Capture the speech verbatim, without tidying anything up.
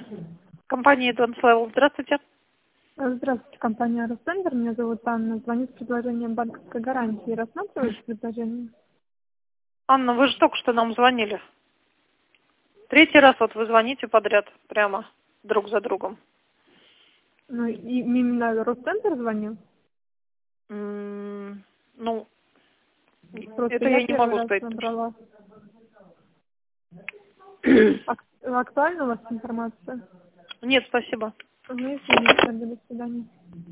Компания Advance Level. Здравствуйте. Здравствуйте, компания Росцентр. Меня зовут Анна. Звоню с предложением банковской гарантии. Рассматриваете предложение? Анна, вы же только что нам звонили. Третий раз вот вы звоните подряд, прямо друг за другом. Ну, и именно Росцентр звонил? М, Ну, Просто это я я не первый могу раз сказать. набрала. Ак- Актуальна у вас информация? Нет, спасибо. Ну, извините, тогда до свидания.